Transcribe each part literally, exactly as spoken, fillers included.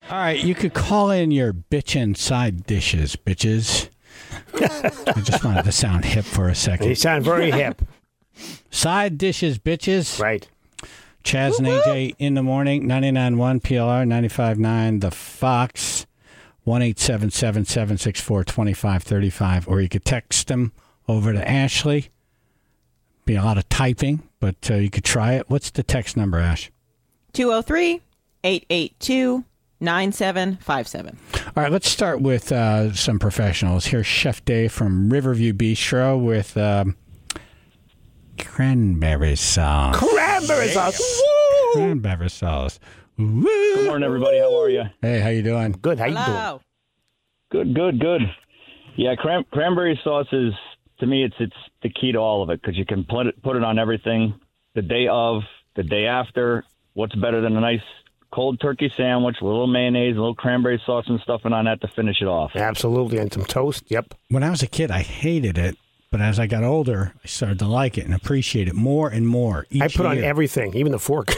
All right, you could call in your bitchin' side dishes, bitches. I just wanted to sound hip for a second. You sound very hip. Side dishes, bitches. Right. Chaz and A J in the morning, ninety-nine point one P L R, ninety-five point nine The Fox, one eight seven seven, seven six four, two five three five, or you could text them over to Ashley. Be a lot of typing, but uh, you could try it. What's the text number, Ash? two oh three, eight eight two, nine seven five seven. All right, let's start with uh, some professionals. Here's Chef Dave from Riverview Bistro with um, cranberry sauce. Cranberry sauce. Woo! Cranberry sauce. Woo! Good morning, everybody. How are you? Hey, how you doing? Good. How you Hello. Good, good, good. Yeah, cran- cranberry sauce is, to me, it's it's the key to all of it because you can put it, put it on everything the day of, the day after. What's better than a nice cold turkey sandwich with a little mayonnaise, a little cranberry sauce and stuffing on that to finish it off? doing? Absolutely. And some toast. Yep. When I was a kid, I hated it, but as I got older, I started to like it and appreciate it more and more each I put on year. everything, even the fork.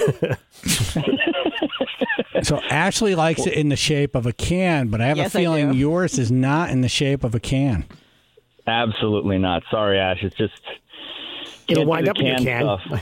So Ashley likes it in the shape of a can, but I have Yes, a I feeling do. yours is not in the shape of a can. Absolutely not. Sorry, Ash. It's just It'll can't do wind the up in your canned can. stuff.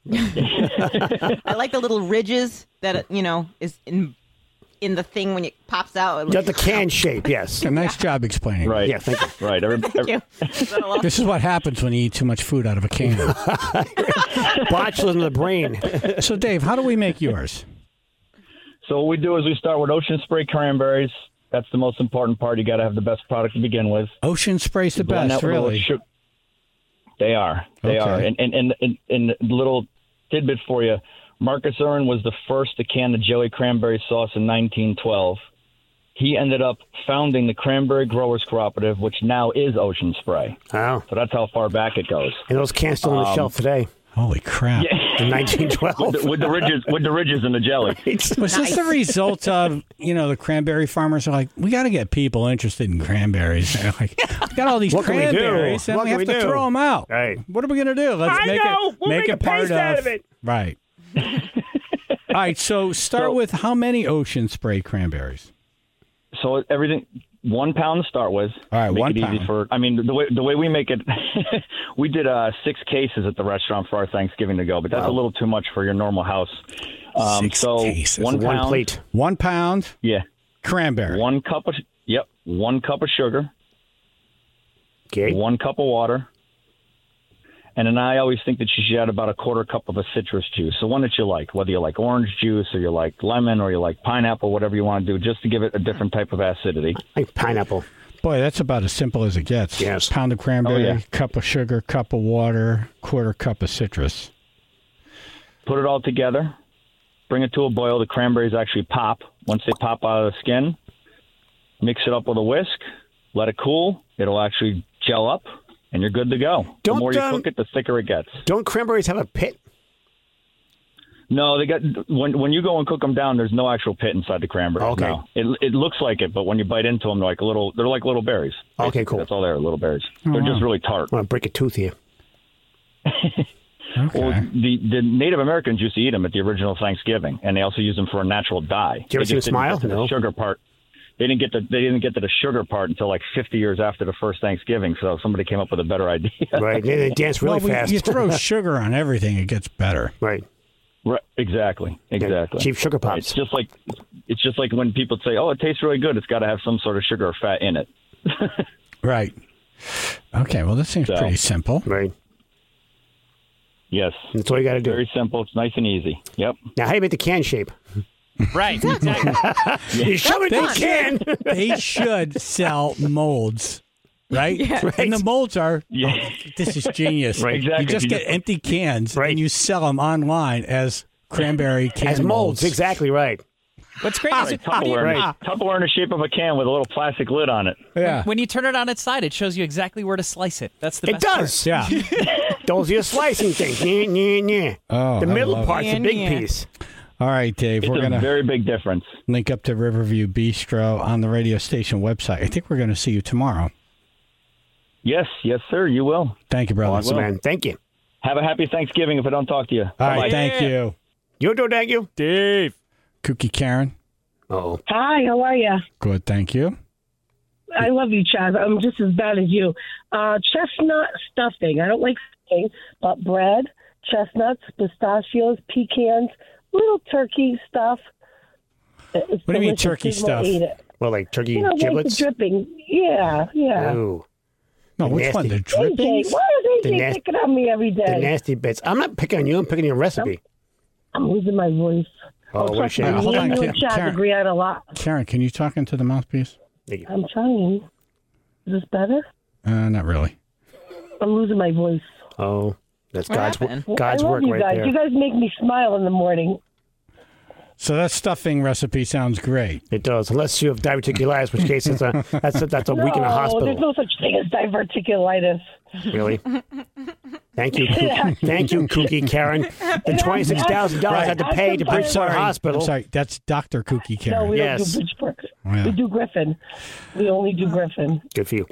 Yeah. I like the little ridges that, it, you know, is in in the thing when it pops out. It Got looks- the can shape, yes. A nice job explaining. Right. Yeah, thank you. Right. Every, Thank every, you. Is that a lot? This is what happens when you eat too much food out of a can. Botulism of the brain. So, Dave, how do we make yours? So what we do is we start with ocean spray cranberries. That's the most important part. You got to have the best product to begin with. Ocean Spray's the Blend best, that with a little really. su- They are. They Okay. are. And and, and and and a little tidbit for you. Marcus Earn was the first to can the jelly cranberry sauce in nineteen twelve. He ended up founding the Cranberry Growers Cooperative, which now is Ocean Spray. Oh. So that's how far back it goes. And those cans still on the Um, shelf today Holy crap. in nineteen twelve. With the, with the ridges, with the ridges and the jelly. Was this the result of, you know, the cranberry farmers are like, we got to get people interested in cranberries. They're like, we got all these What can we do? cranberries, and What we can have we to do? throw them out. Right. What are we going to do? Let's I make know. it We'll make, make it a part paste of, out of it. Right. All right, so start So- with how many Ocean Spray cranberries? So everything, one pound to start with. All right, make one it pound. Easy for, I mean, the way the way we make it, we did uh, six cases at the restaurant for our Thanksgiving to go, but that's Wow. a little too much for your normal house. Um, Six so cases. one One pound, plate. One pound yeah, cranberry. one cup of yep, one cup of sugar, Okay. one cup of water, and then I always think that you should add about a quarter cup of a citrus juice, so one that you like, whether you like orange juice or you like lemon or you like pineapple, whatever you want to do, just to give it a different type of acidity. I think pineapple. Boy, that's about as simple as it gets. Yes. Pound of cranberry, Oh, yeah. cup of sugar, cup of water, quarter cup of citrus. Put it all together, bring it to a boil. The cranberries actually pop. Once they pop out of the skin, mix it up with a whisk, let it cool. It'll actually gel up, and you're good to go. Don't, the more you um, cook it, the thicker it gets. Don't cranberries have a pit? No, they got when when you go and cook them down, there's no actual pit inside the cranberries. Okay. No. It it looks like it, but when you bite into them, they're like a little. They're like little berries. Okay, basically. cool. That's all they are, little berries. Oh, they're wow. just really tart. I'm going to break a tooth here. Okay. Well, the, the Native Americans used to eat them at the original Thanksgiving, and they also used them for a natural dye. Did you ever They see just them didn't smile? get to the No. sugar part. They didn't get the they didn't get to the sugar part until like fifty years after the first Thanksgiving. So somebody came up with a better idea. Right. And they dance really well, we- fast. you throw sugar on everything, it gets better. Right. Right, exactly, exactly. Cheap sugar Right, pops. It's just like it's just like when people say, "Oh, it tastes really good." It's got to have some sort of sugar or fat in it. Right. Okay, well, this seems So- pretty simple. Right. Yes, That's all you got to do. very simple. It's nice and easy. Yep. Now, how do you make the can shape? Right. Exactly. You shove it in the can. They should sell molds, right? And the molds are, Yeah. this is genius. Right, exactly. You just You get just- empty cans Right. and you sell them online as cranberry can As molds. Exactly right. What's great is Tupperware, when you, Right. Tupperware in the shape of a can with a little plastic lid on it. Yeah. when you turn it on its side, it shows you exactly where to slice it. That's the It best part. does. Yeah. Those are your slicing things. Nyeh, nyeh, nyeh. Oh, the I middle love it. part's a Yeah, big yeah. piece. All right, Dave, It's we're a going to very big difference. link up to Riverview Bistro on the radio station website. I think we're going to see you tomorrow. Yes, yes, sir. You will. Thank you, brother. Awesome, will. man. Thank you. Have a happy Thanksgiving if I don't talk to you. All right, Bye-bye. thank you. You do, thank you. Dave. Kooky Karen. Uh-oh. Hi, how are you? Good, thank you. I love you, Chaz. I'm just as bad as you. Uh, chestnut stuffing. I don't like stuffing, but bread, chestnuts, pistachios, pecans, little turkey stuff. It's What do you mean delicious. turkey People stuff? eat it. Well, like turkey You know, like the giblets? dripping. Yeah, yeah. Ooh. No, The which nasty- one? The A J, drippings? why is The A J nas- picking on me every The day? nasty bits. I'm not picking on you. I'm picking your recipe. I'm losing my voice. Oh, what a trust me, shame. Uh, hold me on, and you Ka- and Chaz Karen. agree on a lot. Karen, can you talk into the mouthpiece? I'm trying. Is this better? Uh, not really. I'm losing my voice. Oh, that's What God's, happened? wo- God's I love work you right guys. there. You guys make me smile in the morning. So that stuffing recipe sounds great. It does, unless you have diverticulitis, which case it's a that's a, that's a week in a No, hospital. there's no such thing as diverticulitis. Really? Thank you, Kooky. Thank you, Kooky Karen. The twenty six thousand dollars I had to pay to I'm Bridgeport sorry. Hospital. I'm sorry, that's Doctor Kooky No, Karen. we Yes. don't do Bridgeport. Yeah. We do Griffin. We only do Griffin. Good for you.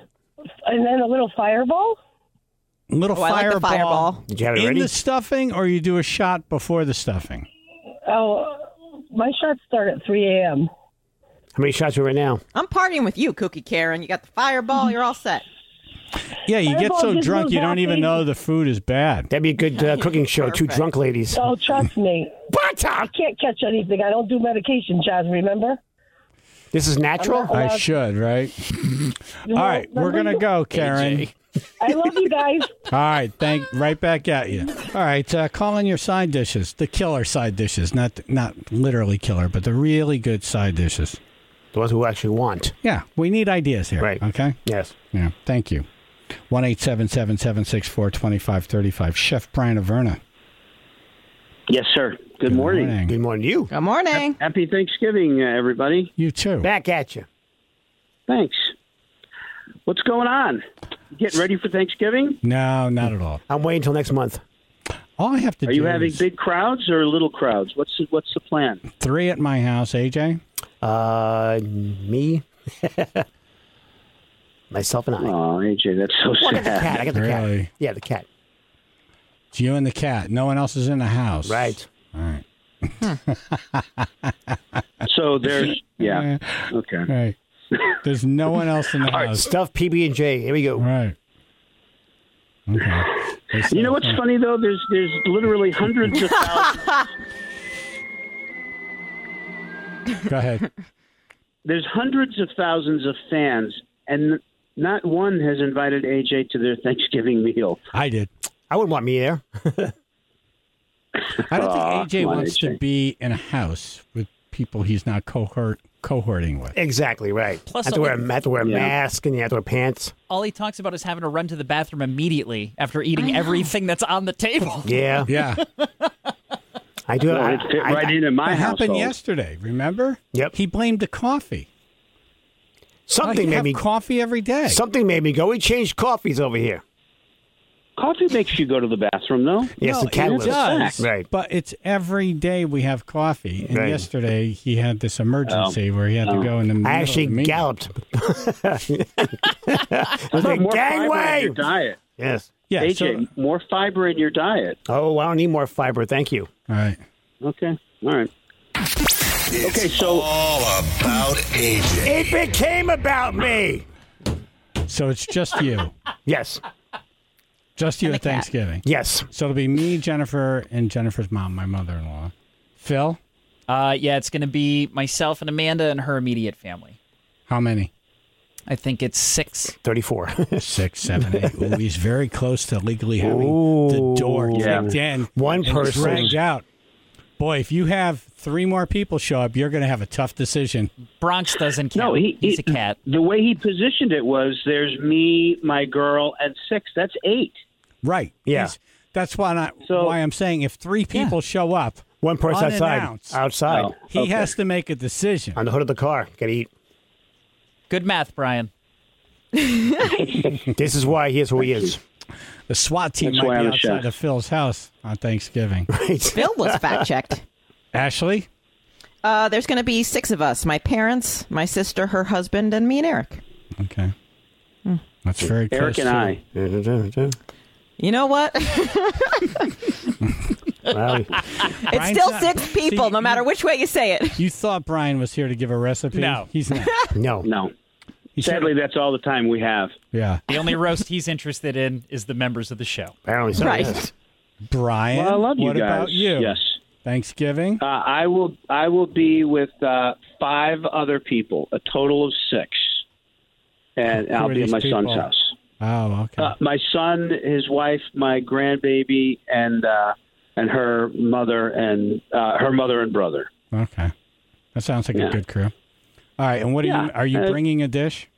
And then a little fireball. Little Oh, I like the fireball, fireball. Did you have it in ready? the stuffing, or you do a shot before the stuffing? Oh, my shots start at three a.m. How many shots are right now? I'm partying with you, Cookie Karen. You got the fireball. You're all set. Yeah, you get Fireball so gives drunk you you don't even happy- know the food is bad. That'd be a good uh, cooking show. Two Perfect. drunk ladies. Oh, trust me. Butter! I can't catch anything. I don't do medication, Chaz, remember? This is natural? I'm I not- should, right? No, All right, we're remember? gonna go, Karen. I love you guys. All right, thank. Right back at you. All right, uh, call in your side dishes, the killer side dishes, not not literally killer, but the really good side dishes. The ones who actually want. Yeah, we need ideas here. Right. Okay. Yes. Yeah. Thank you. One eight seven seven seven six four twenty five thirty five. Chef Brian Averna. Yes, sir. Good, morning. Good morning to you. Good morning. Happy Thanksgiving, uh, everybody. You too. Back at you. Thanks. What's going on? You getting ready for Thanksgiving? No, not at all. I'm waiting until next month. All I have to Are do you having is big crowds or little crowds? What's the, what's the plan? three at my house. A J. Uh, me, myself, and I. Oh, A J, that's so I got the sad. cat. I got the Really? cat. Yeah, the cat. It's you and the cat. No one else is in the house. Right. All right. So there's, yeah, okay. Right. There's no one else in the All right, house. stuff P B and J. Here we go. Right. Okay. There's You know what's something- funny though? There's there's literally hundreds of thousands. Go ahead. There's hundreds of thousands of fans, and not one has invited A J to their Thanksgiving meal. I did. I wouldn't want me there. I don't Aw, think A J come on, wants A J. to be in a house with people he's not cohort cohorting with. Exactly right. Plus, have to wear, all- a- have to wear a Yeah. mask and you have to wear pants. All he talks about is having to run to the bathroom immediately after eating everything that's on the table. Yeah, Yeah. I do. Well, I, it fit I- right in in my That happened household. yesterday, remember? Yep. He blamed the coffee. Something I made have me. coffee every day. Something made me go. We changed coffees over here. Coffee makes you go to the bathroom, though. Yes, No, the cat it lives. does. Right. But it's every day we have coffee. And Right. yesterday he had this emergency where he had to go in the middle I of actually the meeting. galloped. It was like More fiber in gangway. your diet. Yes. Yeah, A J, so, more fiber in your diet. Oh, I don't need more fiber. Thank you. all right. Okay. All right. Okay, so All about A J. It became about me. So it's just you. Yes. Just you And at the cat. Thanksgiving. Yes. So it'll be me, Jennifer, and Jennifer's mom, my mother-in-law. Phil, Uh, yeah, it's going to be myself and Amanda and her immediate family. how many? I think it's six. thirty-four. Six, seven, eight. Ooh, he's very close to legally having Ooh. the door Yeah. kicked in. One and person. dragged out. Boy, if you have three more people show up, you're going to have a tough decision. Bronx doesn't count. no, he, He's he- a cat. The way he positioned it was there's me, my girl, and six. That's eight. Right. Yeah. He's- that's why, I, So- why I'm saying if three people show up, One person outside. Unannounced. Outside. Oh. he Okay. has to make a decision. On the hood of the car. Gotta eat. Good math, Brian. This is why he is who he is. The SWAT team That's why might be I'm a outside chef. of Phil's house on Thanksgiving. Right. Phil was fact checked. Ashley? Uh, there's going to be six of us: my parents, my sister, her husband, and me and Eric. Okay. That's very close Eric and to- I. You know what? Well, It's Brian's still not- six people, See, no matter which way you say it. You thought Brian was here to give a recipe? No. He's not. no. No. He Sadly, should've- that's all the time we have. yeah. The only roast he's interested in is the members of the show. Apparently so. Right. Yes. Brian, Well, I love you what guys. about you? Yes. Thanksgiving? Uh, I will. I will be with uh, five other people, a total of six, and Who I'll are be at these my son's people? house. Oh, okay. Uh, my son, his wife, my grandbaby, and uh, and her mother and uh, her mother and brother. Okay. That sounds like a Yeah. good crew. All right, and what are Yeah, you are you uh, bringing a dish?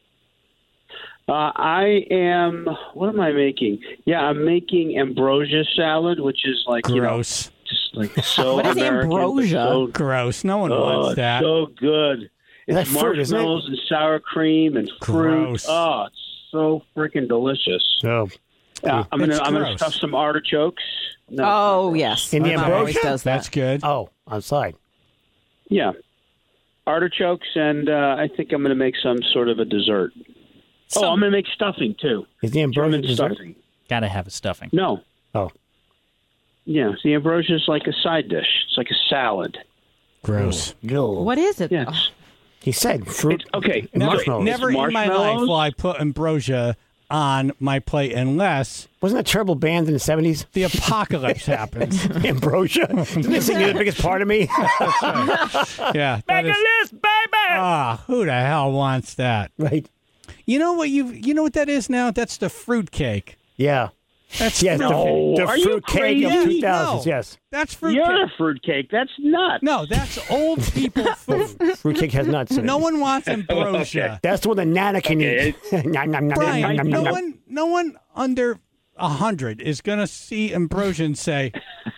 Uh, I am. What am I making? Yeah, I'm making ambrosia salad, which is like you know, Gross. just like so What is American, but ambrosia? so Gross. No one Oh, wants it's that. so good. It's That's fruit, isn't it? marshmallows and sour cream and fruit. Gross. Oh, it's so freaking delicious. So, Uh, I'm gonna It's I'm gonna gross. stuff some artichokes. No, Oh, yes. In the My mom always ambrosia? does that. That's good. oh, outside. yeah, artichokes, and uh, I think I'm gonna make some sort of a dessert. Some- Oh, I'm gonna make stuffing too. Is the ambrosia German dessert? stuffing. Gotta have a stuffing. No. Oh. Yeah, the ambrosia is like a side dish. It's like a salad. Gross. No. What is it? Yeah. though? it's- He said fruit. It's, okay. and Never, marshmallows. never in my life Marshmallows? will I put ambrosia on my plate unless Wasn't that a terrible band in the seventies? the apocalypse happens. Ambrosia. Didn't they sing You're the Biggest Part of Me? Yeah. that Make a is- list, baby! Ah, who the hell wants that? Right. You know what you you know what that is now? That's the fruit cake. Yeah. That's Yes, No, the, the are you fruit cake of crazy? two thousands, No. yes. That's fruit You're cake. a fruitcake. That's nuts. No, that's old people food. Fruit cake has nuts in it. No one wants ambrosia. That's what the Nana can Okay. eat. Nom, nom, nom, Brian, nom, nom, no nom. one no one under a hundred is gonna see ambrosia and say,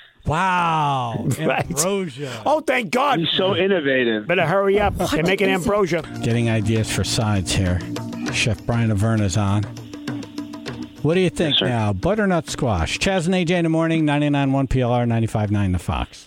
wow, Right. ambrosia. Oh, thank God. He's so innovative. Better hurry up. They're making ambrosia. Getting ideas for sides here. Chef Brian Averna's on. What do you think sir. now? Butternut squash. Chaz and A J in the morning, ninety-nine point one P L R, ninety-five point nine The Fox.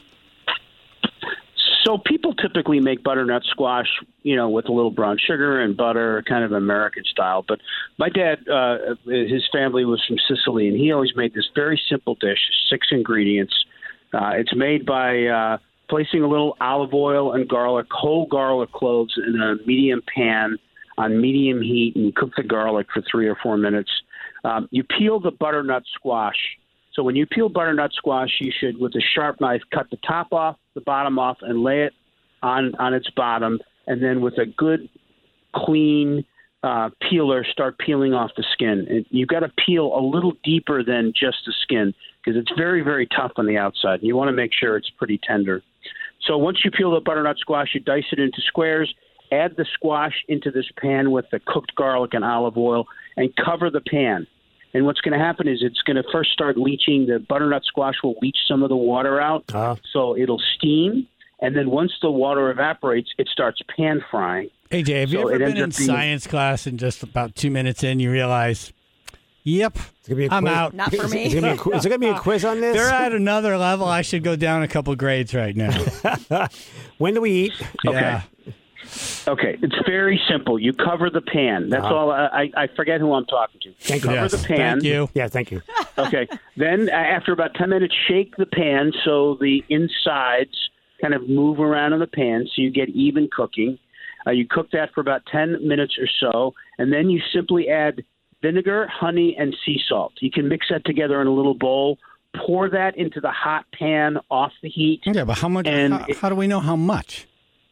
So people typically make butternut squash, you know, with a little brown sugar and butter, kind of American style. But my dad, uh, his family was from Sicily, and he always made this very simple dish, six ingredients. Uh, it's made by uh, placing a little olive oil and garlic, whole garlic cloves in a medium pan on medium heat, and you cook the garlic for three or four minutes. Um, you peel the butternut squash. So when you peel butternut squash, you should, with a sharp knife, cut the top off, the bottom off, and lay it on, on its bottom. And then with a good, clean uh, peeler, start peeling off the skin. And you've got to peel a little deeper than just the skin because it's very, very tough on the outside. You want to make sure it's pretty tender. So once you peel the butternut squash, you dice it into squares, add the squash into this pan with the cooked garlic and olive oil, and cover the pan. And what's going to happen is it's going to first start leaching. The butternut squash will leach some of the water out, Uh-huh. so it'll steam. And then once the water evaporates, it starts pan frying. A J, have you So ever it been ends in up being- science class and just about two minutes in you realize, yep, It's gonna be a I'm quiz. out. Not for Is me. it gonna be a quiz- is there going to be a quiz on this? They're at another level. I should go down a couple grades right now. When do we eat? Yeah. Okay, it's very simple. You cover the pan. That's Uh-huh. all. I, I forget who I'm talking to. Thank you. Cover Yes. the pan. Thank you. Yeah, thank you. Okay. Then uh, after about ten minutes, shake the pan so the insides kind of move around in the pan so you get even cooking. Uh, you cook that for about ten minutes or so, and then you simply add vinegar, honey, and sea salt. You can mix that together in a little bowl. Pour that into the hot pan off the heat. Yeah, but how much? And How, it- how do we know how much?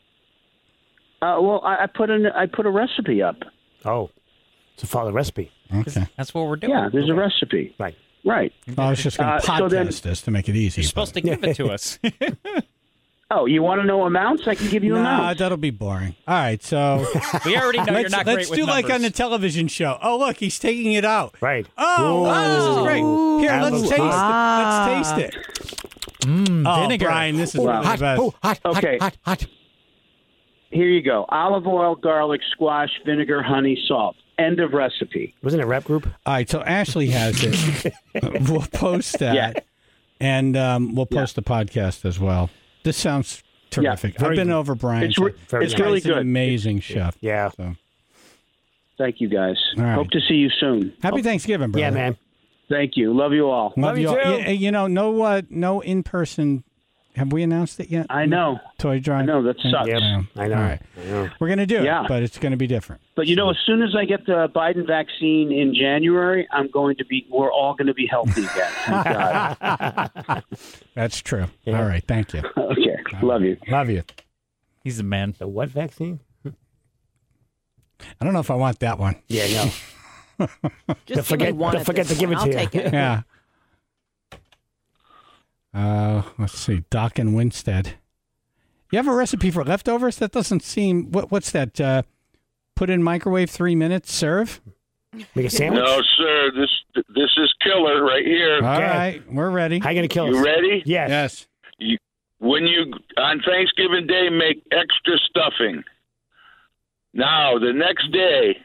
Uh, well, I, I put in I put a recipe up. Oh, so follow the recipe. Okay. That's what we're doing. Yeah, there's a recipe. Right. Right. I was just going Uh, to so podcast then- this to make it easy. You're supposed to give it to us. Oh, you want to know amounts? I can give you Nah, amounts. that'll be boring. All right, so We already know you're let's, not let's great with do like on the numbers. television show. Oh, look, he's taking it out. Right. Oh, wow, this is great. Here, let's taste Ah. it. Let's taste it. Mm, oh, vinegar. Brian, this is Wow. one of the Hot, best. oh, hot, Okay. hot, hot, hot. Here you go. Olive oil, garlic, squash, vinegar, honey, salt. End of recipe. Wasn't it a rap group? All right, so Ashley has it. We'll post that, Yeah. and um, we'll post the podcast as well. This sounds terrific. very I've been good. over Brian's. It's, re- Very it's nice. really He's an good. amazing chef. Yeah. So Thank you, guys. All right. Hope to see you soon. happy Thanksgiving, brother. Yeah, man. Thank you. Love you all. Love, Love you all. too. You, you know, no, uh, no in-person. Have we announced it yet? I know. Toy drive. I know, that sucks. Yep. Yeah. I know. All right. I know. We're gonna do Yeah. it, but it's gonna be different. But you know, as soon as I get the Biden vaccine in January, I'm going to be. We're all going to be healthy again. Thank God. That's true. Yeah. All right. Thank you. Okay. Love you. Love you. He's a man. The what vaccine? I don't know if I want that one. Yeah, no. Just give forget- me one don't at forget this to give point. it to I'll you. take it. Yeah. Uh, let's see. Doc and Winstead. You have a recipe for leftovers? That doesn't seem. What? What's that? Uh, put in microwave three minutes. Serve. Make a sandwich? No, sir. This this is killer right here. All Okay. right, we're ready. How you going to kill us? You ready? Yes. Yes. You, when you on Thanksgiving Day make extra stuffing. Now the next day,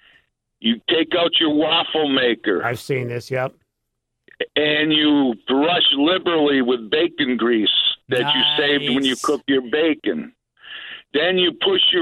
you take out your waffle maker I've seen this, yep. and you brush liberally with bacon grease that you saved when you Nice. cook your bacon. Then you push your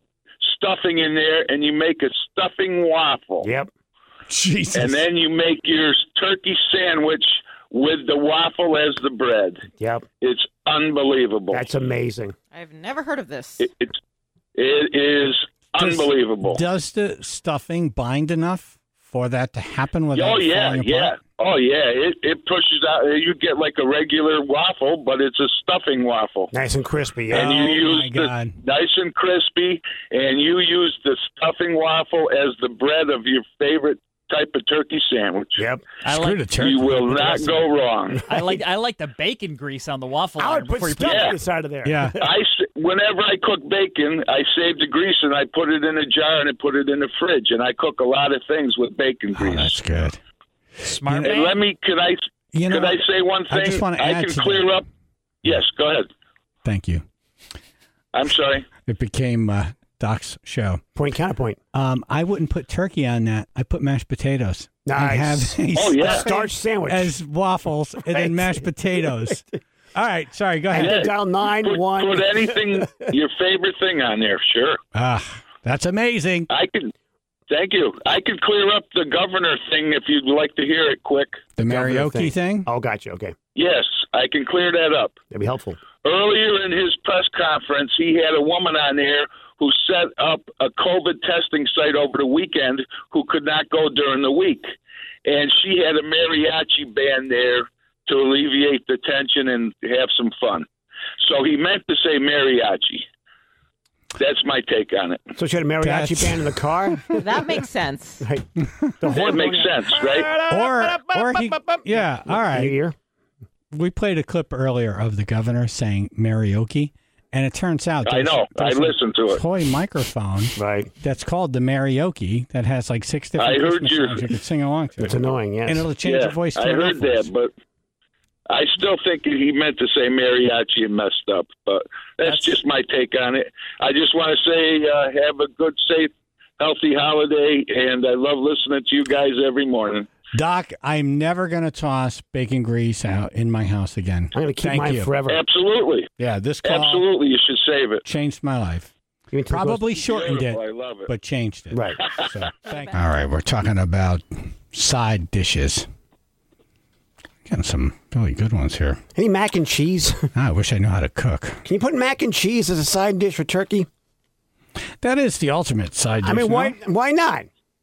stuffing in there and you make a stuffing waffle. Yep. Jesus. And then you make your turkey sandwich with the waffle as the bread. Yep. It's unbelievable. That's amazing. I've never heard of this. It, it, it is Does- unbelievable. Does the stuffing bind enough for that to happen without Oh yeah, falling yeah. apart? Oh yeah. It it pushes out. You get like a regular waffle, but it's a stuffing waffle. Nice and crispy, And yeah. you Oh, use my the God. nice and crispy, and you use the stuffing waffle as the bread of your favorite type of turkey sandwich. Yep. I Screw like the turkey. You will Put the not rest go in it. wrong. I like I like the bacon grease on the waffle I liner would put before you stuff put Yeah. inside of there. Yeah. I s- whenever I cook bacon, I save the grease and I put it in a jar and I put it in the fridge, and I cook a lot of things with bacon Oh, grease. that's good. smart and man. let me, could I, You know, could I say one I thing? just wanna I add can to clear that. up. Yes, go ahead. Thank you. I'm sorry. It became uh, Doc's show. Point counterpoint. Um, I wouldn't put turkey on that. I put mashed potatoes. I Nice. have a Oh, yeah. stuffing Starch sandwich. as waffles and then Right. mashed potatoes. All right, sorry. Go And ahead. then dial nine Put, one. put anything, your favorite thing on there, sure. Ah, that's amazing. I can, thank you. I could clear up the governor thing if you'd like to hear it quick. The Governor karaoke thing. Oh, gotcha. Okay. Yes, I can clear that up. That'd be helpful. Earlier in his press conference, he had a woman on there who set up a COVID testing site over the weekend who could not go during the week. And she had a mariachi band there to alleviate the tension and have some fun. So he meant to say mariachi. That's my take on it. So she had a mariachi That's- band in the car? That makes sense. Right. The That horn makes going out. sense, right? Or, or he, yeah. All New right. Year. We played a clip earlier of the governor saying karaoke, and it turns out I there's- know. I there's a listened to it. toy microphone Right. that's called the karaoke that has like six different I heard Christmas you. songs you can sing along to. It's annoying, yes. And it'll change Yeah, your voice to I a real heard voice. that, but I still think he meant to say mariachi and messed up. But that's, That's- just my take on it. I just want to say uh, have a good, safe, healthy holiday, and I love listening to you guys every morning. Doc, I'm never going to toss bacon grease out in my house again. I'm going to keep Thank mine you. forever. Absolutely. Yeah, this call Absolutely. You should save it. changed my life. Even till it goes- Probably shortened Beautiful. it, I love it. but changed it. Right. So, thank All right, we're talking about side dishes. Getting some really good ones here. Any mac and cheese? Ah, I wish I knew how to cook. Can you put mac and cheese as a side dish for turkey? That is the ultimate side dish. I mean, no? why why not?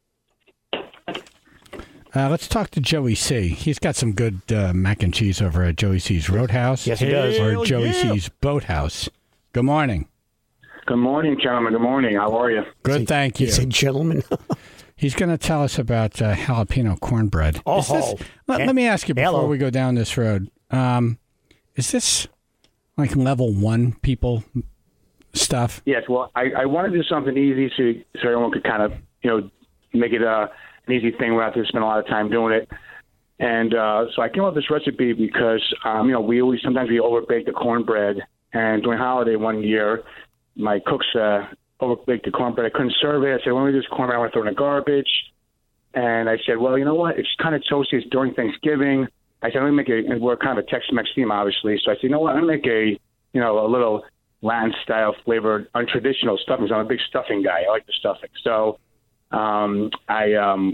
Uh, let's talk to Joey C. He's got some good uh, mac and cheese over at Joey C's Roadhouse. Yes, he does. Or Hell Joey yeah. C's Boathouse. Good morning. Good morning, gentlemen. Good morning. How are you? Good, thank you. He's a gentleman. He's going to tell us about uh, jalapeno cornbread. Oh, Is this- let, yeah. let me ask you before Hello. we go down this road. Um, is this like level one people stuff? Yes. Well, I, I want to do something easy so so everyone could kind of you know make it uh, an easy thing without having to spend a lot of time doing it. And uh, so I came up with this recipe because um, you know we always sometimes we overbake the cornbread, and during holiday one year, my cooks uh, overbaked the cornbread. I couldn't serve it. I said, "When we do this cornbread, I want to throw it in the garbage." And I said, "Well, you know what? It's kind of toasty. It's during Thanksgiving." I said, "Let me make a." And we're kind of a Tex-Mex theme, obviously. So I said, "You know what? I'm gonna make a you know a little Latin style flavored, untraditional stuffing." So I'm a big stuffing guy. I like the stuffing. So um, I um,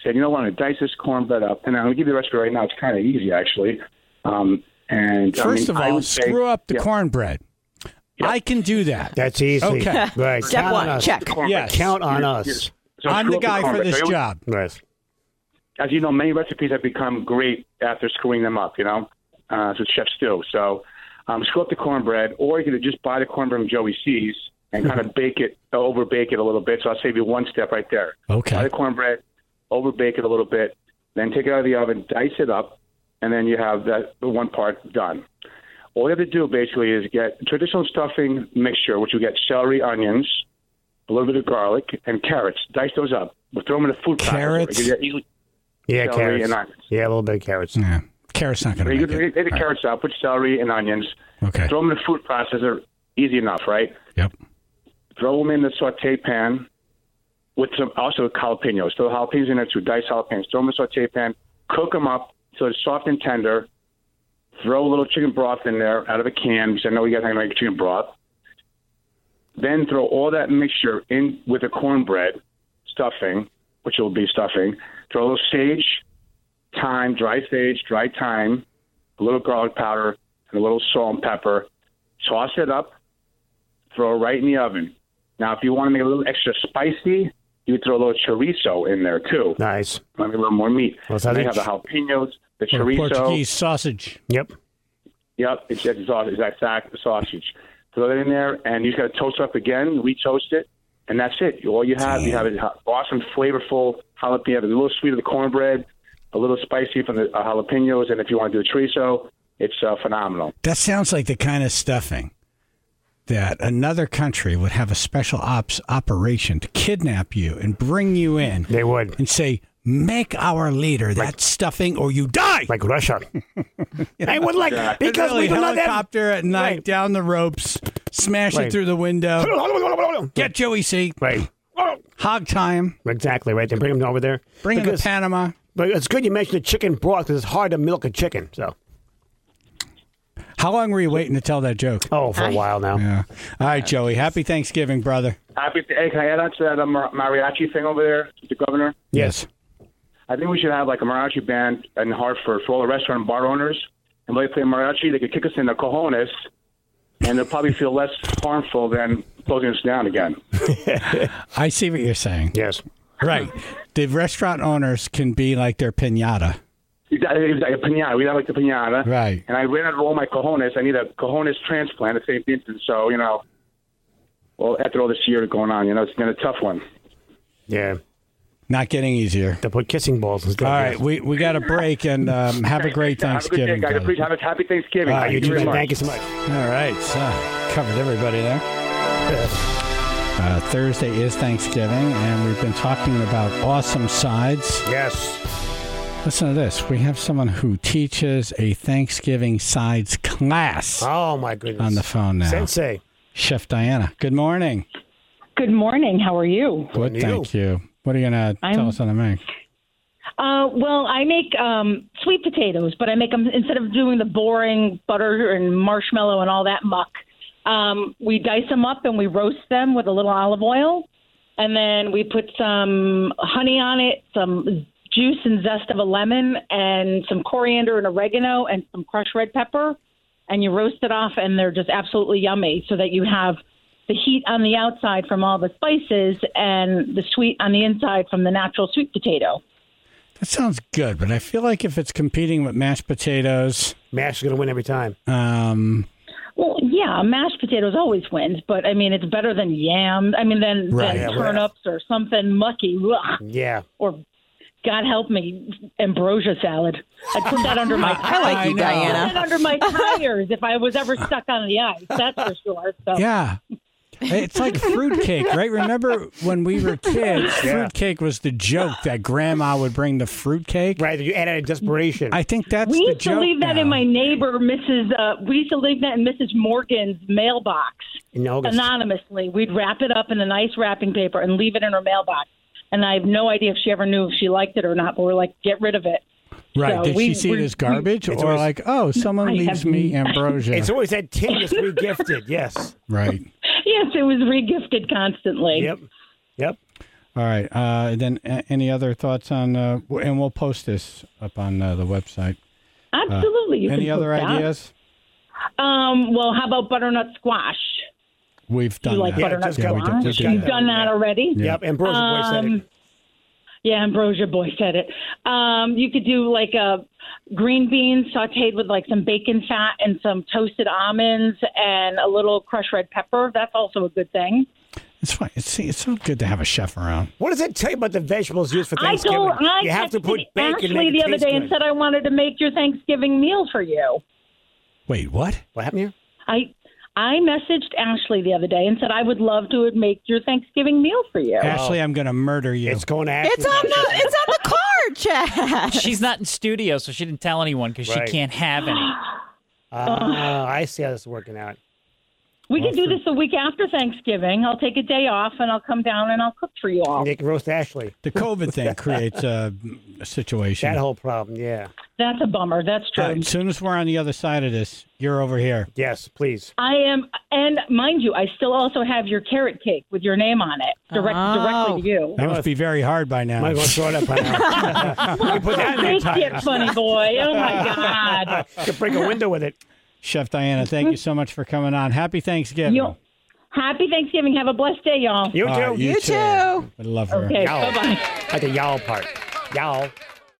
said, you know what, I'm going to dice this cornbread up. And I'm going to give you the recipe right now. It's kind of easy, actually. Um, and First I mean, of I all, would say- screw up the yeah. cornbred. Yep. I can do that. That's easy. Okay. Right. Step Count one, on us. check. Yes. Count on You're- us. you're- so I'm screw the up guy for cornbread. this So you- job. Right. As you know, many recipes have become great after screwing them up, you know, uh, so chefs do. So um, screw up the cornbread, or you can just buy the cornbread from Joey C's and kind of bake it, over bake it a little bit. So I'll save you one step right there. Okay. Buy the cornbread, over bake it a little bit, then take it out of the oven, dice it up, and then you have that the one part done. All you have to do basically is get traditional stuffing mixture, which you get celery, onions, a little bit of garlic, and carrots. Dice those up. We'll throw them in a food processor. Carrots? You get easily- Yeah, Celery carrots. and onions. Yeah, a little bit of carrots. Yeah. Carrot's not going to You make can it. take the All right. carrots out, put celery and onions, Okay. throw them in a food processor. Easy enough, right? Yep. Throw them in the saute pan with some also jalapenos. Throw jalapenos in there too, diced jalapenos. Throw them in the saute pan. Cook them up so it's soft and tender. Throw a little chicken broth in there out of a can because I know you guys are going to make chicken broth. Then throw all that mixture in with the cornbread stuffing, which will be stuffing. Throw a little sage, thyme, dry sage, dry thyme, a little garlic powder, and a little salt and pepper. Toss it up. Throw it right in the oven. Now, if you want to make it a little extra spicy, you would throw a little chorizo in there too. Nice. Want a little more meat. What's And that? they have the jalapenos, the Or chorizo. Portuguese sausage. Yep. Yep, it's it's sausage, it's exact sausage. Throw that in there, and you just got to toast up again, retoast it, and that's it. All you have, you have an awesome, flavorful jalapeno, a little sweet of the cornbread, a little spicy from the uh, jalapenos, and if you want to do a chorizo, it's uh, phenomenal. That sounds like the kind of stuffing that another country would have a special ops operation to kidnap you and bring you in. They would. And say, make our leader that stuffing or you die. Like Russia. I would like, Yeah. because Really, we do not have... helicopter at night, Right. down the ropes, smash Right. it through the window. Get Joey C. Right. Hog time. Exactly, right. They bring them over there. Bring him to Because- Panama. But it's good you mentioned the chicken broth because it's hard to milk a chicken. So, How long were you waiting to tell that joke? oh, for a while now. Yeah. All right, Joey. Happy Thanksgiving, brother. Happy. Hey, can I add on to that uh, mar- mariachi thing over there, the governor? Yes. I think we should have like a mariachi band in Hartford for all the restaurant and bar owners. And when they play mariachi, they could kick us in the cojones, and they'll probably feel less harmful than closing us down again. I see what you're saying. Yes. Right. The restaurant owners can be like their piñata. Exactly, exactly, a pinata. We have like the pinata. Right. And I ran out of all my cojones. I need a cojones transplant at Saint Vincent. So, you know, well, after all this year going on, you know, it's been a tough one. Yeah. Not getting easier. They put kissing balls instead. All right. We we got a break and um, have a great Have a good day, Thanksgiving. guys. brother. Appreciate- Have a happy Thanksgiving. All right, Thank You you too, very man. much. Thank you so much. All right. So covered everybody there. Uh, Thursday is Thanksgiving, and we've been talking about awesome sides. Yes. Listen to this. We have someone who teaches a Thanksgiving sides class Oh, my goodness. on the phone now. Sensei. Chef Diana. Good morning. Good morning. How are you? Good, you. thank you. What are you going to I'm- tell us how to make? Uh, well, I make um, sweet potatoes, but I make them instead of doing the boring butter and marshmallow and all that muck. Um, we dice them up and we roast them with a little olive oil, and then we put some honey on it, some juice and zest of a lemon, and some coriander and oregano, and some crushed red pepper, and you roast it off, and they're just absolutely yummy. So that you have the heat on the outside from all the spices and the sweet on the inside from the natural sweet potato. That sounds good, but I feel like if it's competing with mashed potatoes, Mash is going to win every time. um, Well, yeah, mashed potatoes always wins, but I mean, it's better than yams. I mean, than, Right. than Yeah, turnips or something mucky. Ugh. Yeah. Or, God help me, ambrosia salad. I'd put that under my I like you, I know. I'd put Diana. that under my tires if I was ever stuck on the ice. That's for sure. So. yeah. It's like fruitcake, right? Remember when we were kids, Yeah. fruitcake was the joke that grandma would bring the fruitcake. Right. You add it in desperation. I think that's We the used to joke leave that now. in my neighbor, Missus Uh, we used to leave that in Missus Morgan's mailbox in August. anonymously. We'd wrap it up in a nice wrapping paper and leave it in her mailbox. And I have no idea if she ever knew if she liked it or not, but we're like, get rid of it. Right. So Did we- she see it we- as garbage It's or always- like, oh, someone I leaves have- me ambrosia? It's always that tin that's re-gifted. Yes. Right. Yes, it was regifted constantly. Yep. Yep. All right. Uh, then uh, any other thoughts on? Uh, and we'll post this up on uh, the website. Absolutely. Uh, you any can other post that. ideas? Um, well, how about butternut squash? We've done you like that. butternut yeah, we squash? did, just got You've that. done that already? Yep, Ambrosia Boy said it. Um, Yeah, Ambrosia Boy said it. Um, you could do like a green beans sauteed with like some bacon fat and some toasted almonds and a little crushed red pepper. That's also a good thing. It's fine. It's, see, it's so good to have a chef around. What does it tell you about the vegetables used for I Thanksgiving? told I you have to put texted bacon Ashley make it the other taste day good. and said I wanted to make your Thanksgiving meal for you. Wait, what? What happened here? I I messaged Ashley the other day and said I would love to make your Thanksgiving meal for you. Ashley, I'm going to murder you. It's going to Ashley. It's on the it's on the card, Chad. She's not in studio, so she didn't tell anyone because Right. she can't have any. Ah, I see how this is working out. We Well, can do for- this the week after Thanksgiving. I'll take a day off and I'll come down and I'll cook for you all. You can roast Ashley. The COVID thing creates a, a situation. That whole problem, yeah. That's a bummer. That's true. Uh, as soon as we're on the other side of this, you're over here. Yes, please. I am, and mind you, I still also have your carrot cake with your name on it, direct, Oh. directly to you. That must be very hard by now. Might as well throw it up by now. You put that in there, Make Ty. it, funny boy. Oh my God. You could break a window with it. Chef Diana, thank you so much for coming on. Happy Thanksgiving. You, happy Thanksgiving. Have a blessed day, y'all. You All too. right, you, You too. too. I love her. Okay, Y'all. bye bye. Like the y'all part. Y'all.